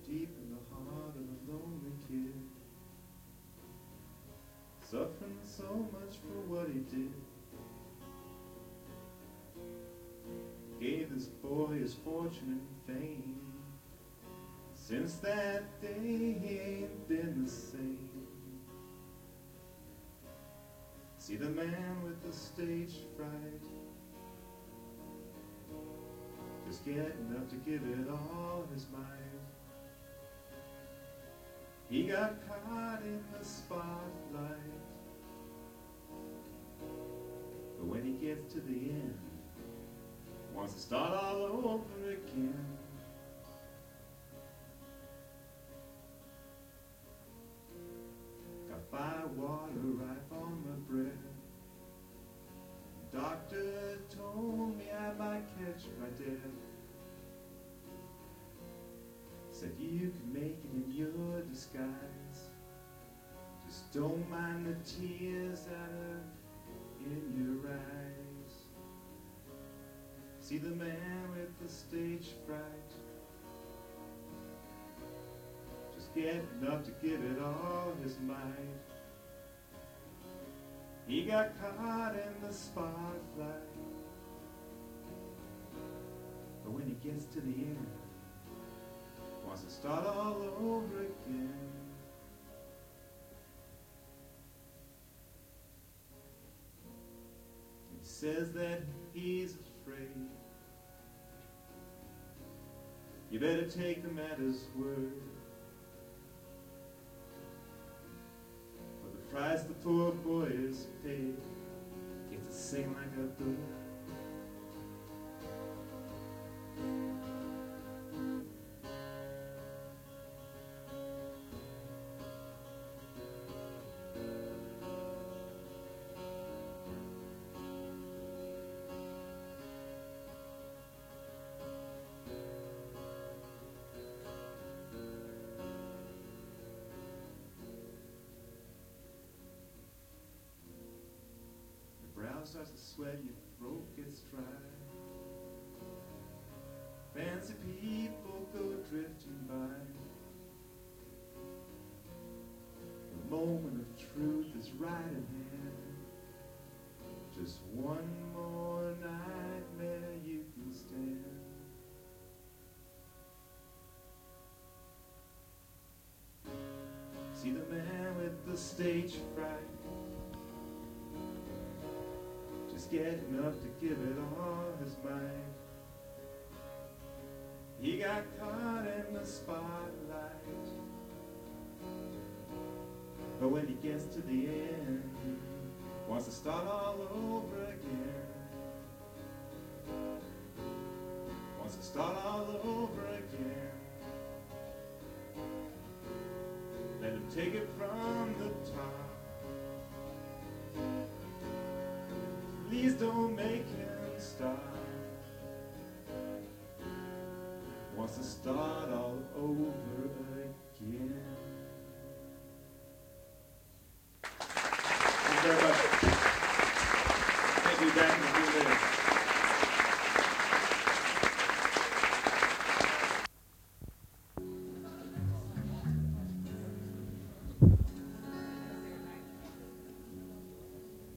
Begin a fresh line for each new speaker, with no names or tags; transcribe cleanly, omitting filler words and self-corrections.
deep in the heart of a lonely kid, suffering so much for what he did. Gave this boy his fortune and fame. Since that day he ain't been the same. See the man with the stage fright, just getting up to give it all his might. He got caught in the spotlight, but when he gets to the end, wants to start all over again. Got fire water right on my breath. Doctor told me I might catch my death. Said you can make it in your disguise. Just don't mind the tears that are in your eyes. See the man with the stage fright, just getting up to give it all his might. He got caught in the spotlight, but when he gets to the end, wants to start all over again. He says that he's afraid. You better take him at his word. For the price the poor boy is paid, gets to sing like a bird. Starts to sweat, your throat gets dry. Fancy people go drifting by. The moment of truth is right at hand. Just one more nightmare you can stand. See the man with the stage fright, just getting up to give it all his might. He got caught in the spotlight, but when he gets to the end, wants to start all over again. Wants to start all over again. Let him take it from the top. Please don't make him stop. Wants to start all over